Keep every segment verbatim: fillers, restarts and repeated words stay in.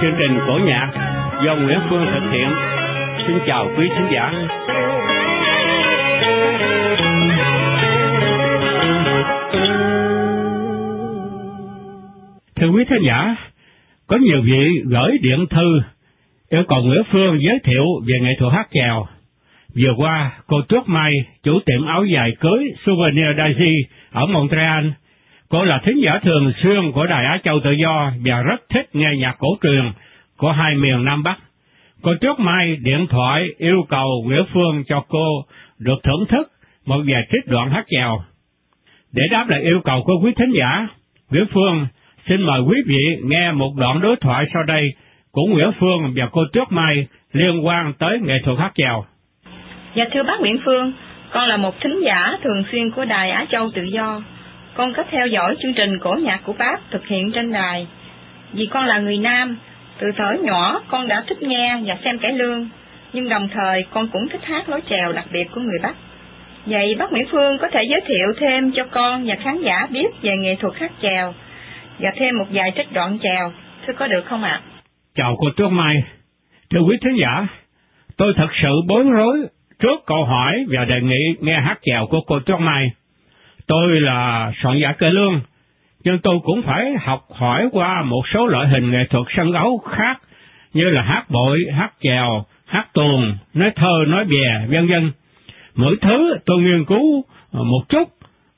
chương trình cổ nhạc do Nguyễn Phương thực hiện. Xin chào quý khán giả. Thưa quý khán giả, có nhiều vị gửi điện thư yêu cầu Nguyễn Phương giới thiệu về nghệ thuật hát chèo. Vừa qua, cô Tuyết Mai, chủ tiệm áo dài cưới Souvenir Daisy ở Montreal, cô là thính giả thường xuyên của Đài Á Châu Tự Do và rất thích nghe nhạc cổ truyền của hai miền Nam Bắc. Cô Tuyết Mai điện thoại yêu cầu Nguyễn Phương cho cô được thưởng thức một vài trích đoạn hát chèo. Để đáp lại yêu cầu của quý thính giả, Nguyễn Phương xin mời quý vị nghe một đoạn đối thoại sau đây của Nguyễn Phương và cô Tuyết Mai liên quan tới nghệ thuật hát chèo. Dạ thưa bác Nguyễn Phương, con là một thính giả thường xuyên của Đài Á Châu Tự Do. Con có theo dõi chương trình cổ nhạc của bác thực hiện trên đài. Vì con là người Nam, từ thuở nhỏ con đã thích nghe và xem cải lương, nhưng đồng thời con cũng thích hát lối chèo đặc biệt của người Bắc. Vậy bác Nguyễn Phương có thể giới thiệu thêm cho con và khán giả biết về nghệ thuật hát chèo và thêm một vài trích đoạn chèo, thưa có được không ạ? Chào cô Tuyết Mai. Thưa quý thính giả, tôi thật sự bối rối trước câu hỏi và đề nghị nghe hát chèo của cô Tuyết Mai. Tôi là soạn giả cải lương, nhưng tôi cũng phải học hỏi qua một số loại hình nghệ thuật sân khấu khác như là hát bội, hát chèo, hát tuồng, nói thơ, nói bè, vân vân. Mỗi thứ tôi nghiên cứu một chút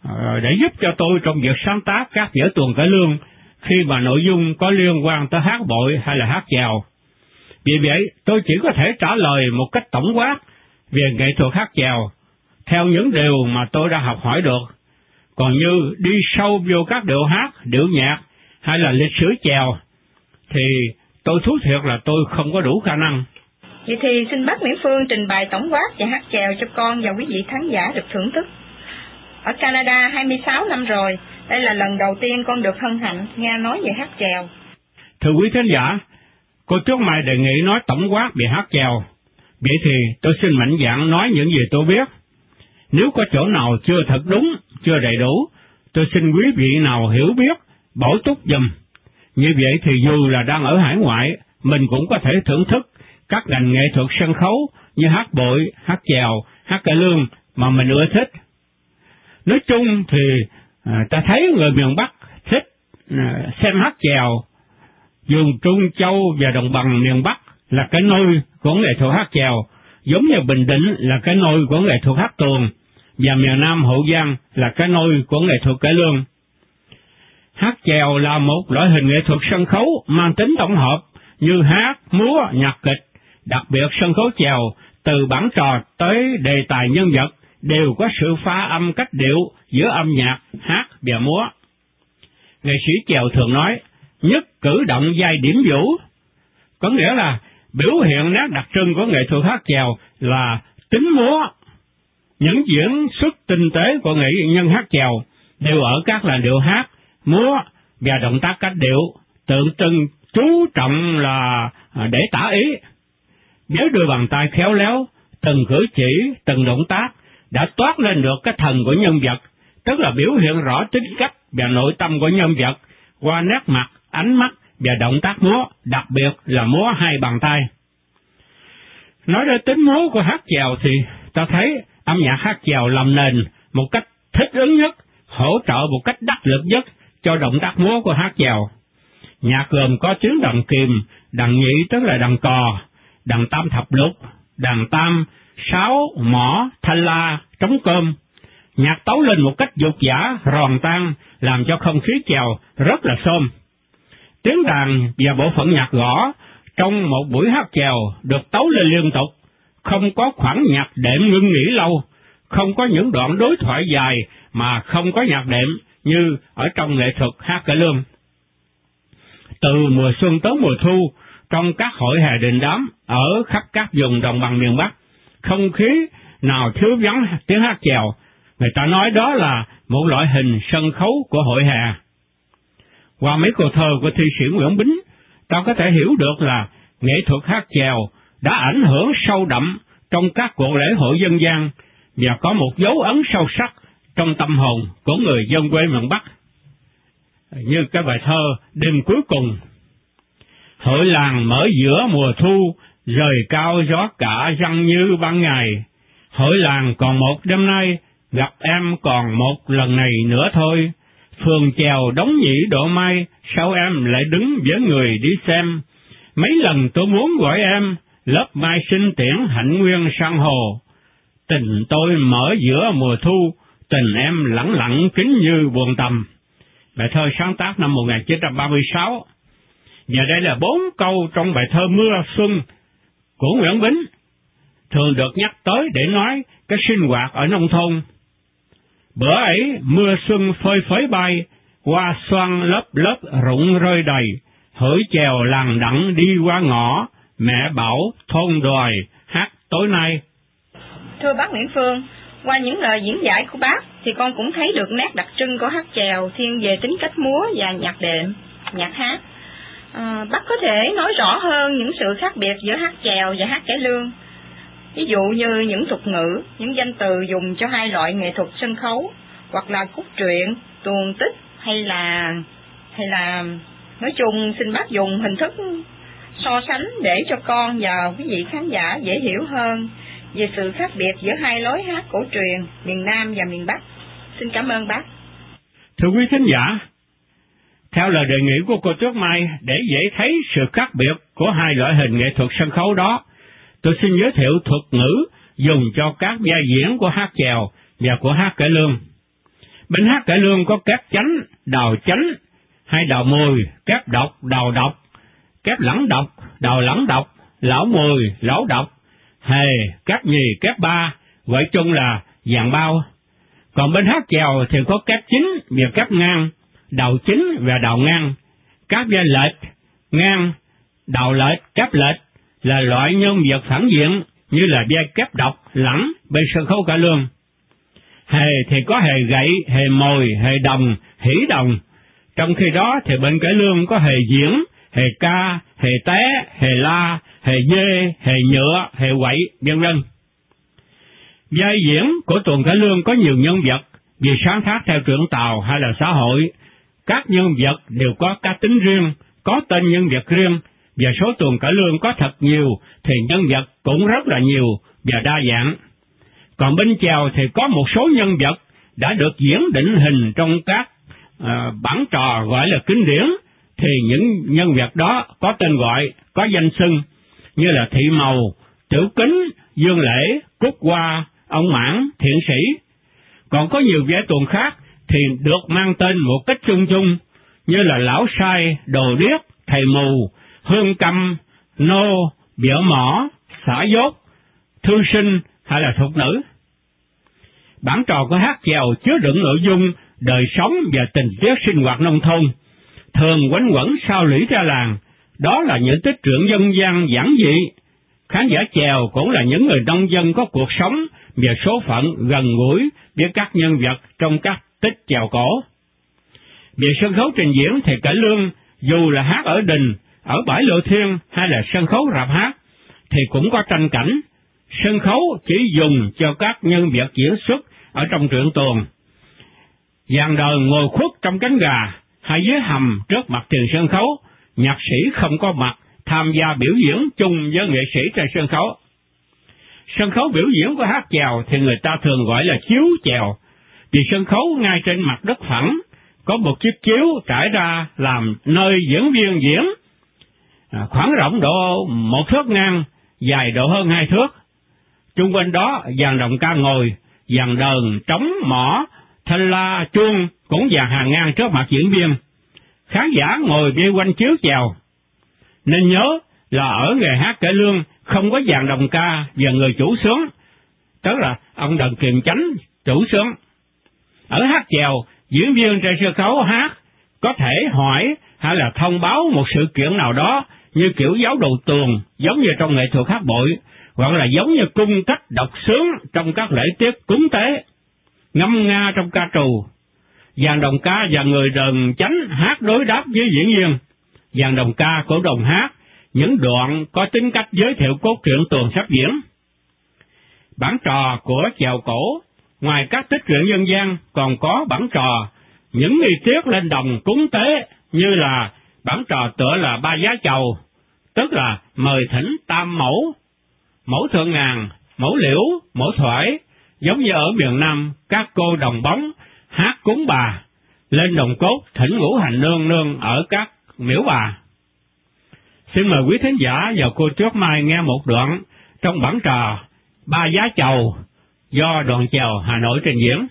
để giúp cho tôi trong việc sáng tác các vở tuồng cải lương khi mà nội dung có liên quan tới hát bội hay là hát chèo. Vì vậy, tôi chỉ có thể trả lời một cách tổng quát về nghệ thuật hát chèo theo những điều mà tôi đã học hỏi được. Còn như đi sâu vô các điệu hát, điệu nhạc hay là lịch sử chèo thì tôi thú thiệt là tôi không có đủ khả năng. Vậy thì xin bác Nguyễn Phương trình bày tổng quát về hát chèo cho con và quý vị khán giả được thưởng thức. Ở Canada hai mươi sáu năm rồi, đây là lần đầu tiên con được hân hạnh nghe nói về hát chèo. Thưa quý khán giả, cô Tuyết Mai đề nghị nói tổng quát về hát chèo. Vậy thì tôi xin mạnh dạn nói những gì tôi biết. Nếu có chỗ nào chưa thật đúng, chưa đầy đủ, tôi xin quý vị nào hiểu biết, bổ túc giùm. Như vậy thì dù là đang ở hải ngoại, mình cũng có thể thưởng thức các ngành nghệ thuật sân khấu như hát bội, hát chèo, hát cải lương mà mình ưa thích. Nói chung thì à, ta thấy người miền Bắc thích à, xem hát chèo. Vùng Trung Châu và đồng bằng miền Bắc là cái nôi của nghệ thuật hát chèo, giống như Bình Định là cái nôi của nghệ thuật hát tuồng, và miền Nam Hậu Giang là cái nôi của nghệ thuật cải lương. Hát chèo là một loại hình nghệ thuật sân khấu mang tính tổng hợp như hát, múa, nhạc kịch. Đặc biệt sân khấu chèo, từ bản trò tới đề tài nhân vật, đều có sự pha âm cách điệu giữa âm nhạc, hát và múa. Nghệ sĩ chèo thường nói, nhất cử động giai điểm vũ, có nghĩa là biểu hiện nét đặc trưng của nghệ thuật hát chèo là tính múa. Những diễn xuất tinh tế của nghệ nhân hát chèo đều ở các làn điệu hát, múa và động tác cách điệu, tượng trưng chú trọng là để tả ý. Với đôi bàn tay khéo léo, từng cử chỉ, từng động tác đã toát lên được cái thần của nhân vật, tức là biểu hiện rõ tính cách và nội tâm của nhân vật qua nét mặt, ánh mắt và động tác múa, đặc biệt là múa hai bàn tay. Nói đến tính múa của hát chèo thì ta thấy âm nhạc hát chèo làm nền một cách thích ứng nhất, hỗ trợ một cách đắc lực nhất cho động tác múa của hát chèo. Nhạc gồm có tiếng đàn kìm, đàn nhị tức là đàn cò, đàn tam thập lục, đàn tam, sáo, mõ, thanh la, trống cơm. Nhạc tấu lên một cách dục dã, ròn tan, làm cho không khí chèo rất là xôm. Tiếng đàn và bộ phận nhạc gõ trong một buổi hát chèo được tấu lên liên tục, không có khoảng nhạc đệm ngưng nghỉ lâu, không có những đoạn đối thoại dài mà không có nhạc đệm như ở trong nghệ thuật hát cải lương. Từ mùa xuân tới mùa thu, trong các hội hè đình đám ở khắp các vùng đồng bằng miền Bắc, không khí nào thiếu vắng tiếng hát chèo. Người ta nói đó là một loại hình sân khấu của hội hè. Qua mấy câu thơ của thi sĩ Nguyễn Bính, ta có thể hiểu được là nghệ thuật hát chèo đã ảnh hưởng sâu đậm trong các cuộc lễ hội dân gian và có một dấu ấn sâu sắc trong tâm hồn của người dân quê miền Bắc. Như cái bài thơ Đêm Cuối Cùng. Hội làng mở giữa mùa thu, rời cao gió cả răng như ban ngày. Hội làng còn một đêm nay, gặp em còn một lần này nữa thôi. Phường chèo đống nhĩ độ mai, sao em lại đứng với người đi xem? Mấy lần tôi muốn gọi em, lớp mai sinh tiễn hạnh nguyên san hồ. Tình tôi mở giữa mùa thu, tình em lẳng lặng kín như buồn tầm. Bài thơ sáng tác năm một nghìn chín trăm ba mươi sáu. Và đây là bốn câu trong bài thơ Mưa Xuân của Nguyễn Bính, thường được nhắc tới để nói cái sinh hoạt ở nông thôn. Bữa ấy mưa xuân phơi phới bay, hoa xoan lớp lớp rụng rơi đầy, hỡi chèo làng đặng đi qua ngõ, mẹ bảo thôn đòi hát tối nay. Thưa bác Nguyễn Phương, qua những lời diễn giải của bác thì con cũng thấy được nét đặc trưng của hát chèo thiên về tính cách múa và nhạc đệm, nhạc hát. À, bác có thể nói rõ hơn những sự khác biệt giữa hát chèo và hát cải lương, ví dụ như những thuật ngữ, những danh từ dùng cho hai loại nghệ thuật sân khấu, hoặc là cốt truyện, tuồng tích, hay là hay là nói chung xin bác dùng hình thức so sánh để cho con và quý vị khán giả dễ hiểu hơn về sự khác biệt giữa hai lối hát cổ truyền miền Nam và miền Bắc. Xin cảm ơn bác. Thưa quý thính giả, theo lời đề nghị của cô Tuyết Mai, để dễ thấy sự khác biệt của hai loại hình nghệ thuật sân khấu đó, tôi xin giới thiệu thuật ngữ dùng cho các vai diễn của hát chèo và của hát cải lương. Bên hát cải lương có kép chánh, đào chánh, hay đào mùi, kép độc, đào độc, kép lẳng độc, đào lẳng độc, lão mùi, lão độc, hề, kép nhì, kép ba, gọi chung là dạng bao. Còn bên hát chèo thì có kép chính và kép ngang, đào chính và đào ngang. Các vai lệch, ngang, đào lệch, kép lệch là loại nhân vật phản diện như là vai kép độc, lẳng bên sân khấu cải lương. Hề thì có hề gậy, hề mồi, hề đồng, hỉ đồng. Trong khi đó thì bên cải lương có hề diễn, hề ca, hề té, hề la, hề dê, hề nhựa, hề quậy, vân vân. Vai diễn của tuồng cải lương có nhiều nhân vật, vì sáng tác theo truyện Tàu hay là xã hội. Các nhân vật đều có cá tính riêng, có tên nhân vật riêng, và số tuồng cải lương có thật nhiều thì nhân vật cũng rất là nhiều và đa dạng. Còn bên chèo thì có một số nhân vật đã được diễn định hình trong các uh, bản trò gọi là kinh điển, thì những nhân vật đó có tên gọi, có danh xưng như là Thị Mầu, Tiểu Kính, Dương Lễ, Cúc Hoa, Ông Mãn, Thiện Sĩ. Còn có nhiều vai tuồng khác thì được mang tên một cách chung chung như là Lão Sai, Đồ Điếc, Thầy Mù, Hương Câm, Nô, Biểu Mỏ, Xả Dốt, Thư Sinh hay là Thục Nữ. Bản trò của hát chèo chứa đựng nội dung đời sống và tình tiết sinh hoạt nông thôn, thường quanh quẩn sau lũy ra làng. Đó là những tích truyện dân gian giản dị. Khán giả chèo cũng là những người nông dân có cuộc sống và số phận gần gũi với các nhân vật trong các tích chèo cổ. Về sân khấu trình diễn thì cải lương dù là hát ở đình, ở bãi Lộ Thiên hay là sân khấu rạp hát thì cũng có tranh cảnh. Sân khấu chỉ dùng cho các nhân vật diễn xuất ở trong truyện tuồng. Dàn đời ngồi khuất trong cánh gà hay dưới hầm trước mặt tiền sân khấu, nhạc sĩ không có mặt tham gia biểu diễn chung với nghệ sĩ trên sân khấu. Sân khấu biểu diễn của hát chèo thì người ta thường gọi là chiếu chèo, vì sân khấu ngay trên mặt đất phẳng, có một chiếc chiếu trải ra làm nơi diễn viên diễn, à, khoảng rộng độ một thước ngang, dài độ hơn hai thước. Chung quanh đó dàn đồng ca ngồi, dàn đờn, trống, mõ, thanh la, chuông cũng dàn hàng ngang trước mặt diễn viên. Khán giả ngồi vây quanh chiếu chèo. Nên nhớ là ở nghề hát cải lương không có dàn đồng ca và người chủ sướng, tức là ông Đần Kiềm Chánh chủ sướng. Ở hát chèo, diễn viên trên sân khấu hát có thể hỏi hay là thông báo một sự kiện nào đó như kiểu giáo đầu tuồng, giống như trong nghệ thuật hát bội, hoặc là giống như cung cách đọc sướng trong các lễ tiết cúng tế, ngâm nga trong ca trù. Dàn đồng ca và người đờn chánh hát đối đáp với diễn viên. Dàn đồng ca của đồng hát những đoạn có tính cách giới thiệu cốt truyện tuồng sắp diễn. Bản trò của chèo cổ, ngoài các tích truyện dân gian còn có bản trò những nghi tiết lên đồng cúng tế, như là bản trò tựa là Ba Giá Chầu, tức là mời thỉnh tam mẫu, mẫu thượng ngàn, mẫu liễu, mẫu thoại, giống như ở miền Nam, các cô đồng bóng hát cúng bà, lên đồng cốt thỉnh ngũ hành nương nương ở các miễu bà. Xin mời quý thính giả và cô Tuyết Mai nghe một đoạn trong bản trò Ba Giá Chầu do đoàn chèo Hà Nội trình diễn.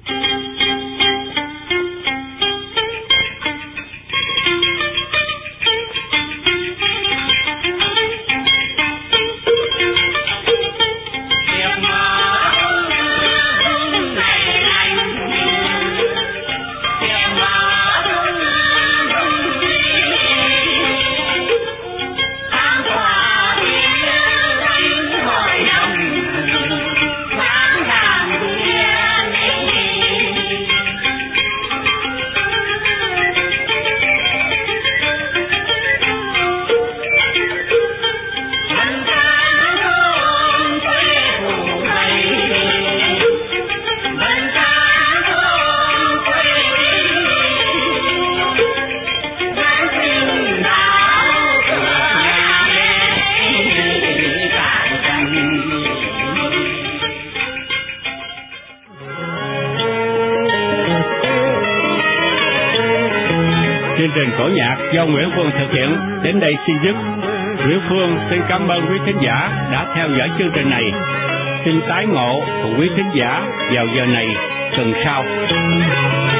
Chương trình cổ nhạc do Nguyễn Phương thực hiện đến đây xin dứt. Nguyễn Phương xin cảm ơn quý thính giả đã theo dõi chương trình này. Xin tái ngộ cùng quý thính giả vào giờ này tuần sau.